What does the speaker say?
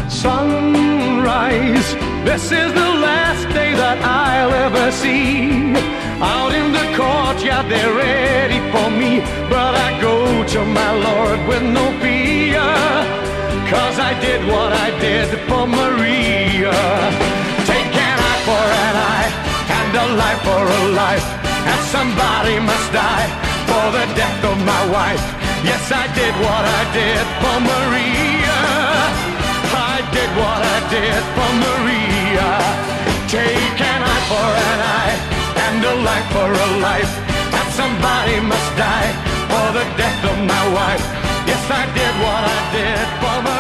sunrise. This is the last day that I'll ever see. Out in the courtyard they're ready for me, but I go to my Lord with no fear, 'cause I did what I did for Maria. Take an eye for an eye and a life for a life, and somebody must die for the death of my wife. Yes, I did what I did for Maria. I did what I did for Maria. Take an eye for an eye and a life for a life, and somebody must die for the death of my wife. Yes, I did what I did for Maria.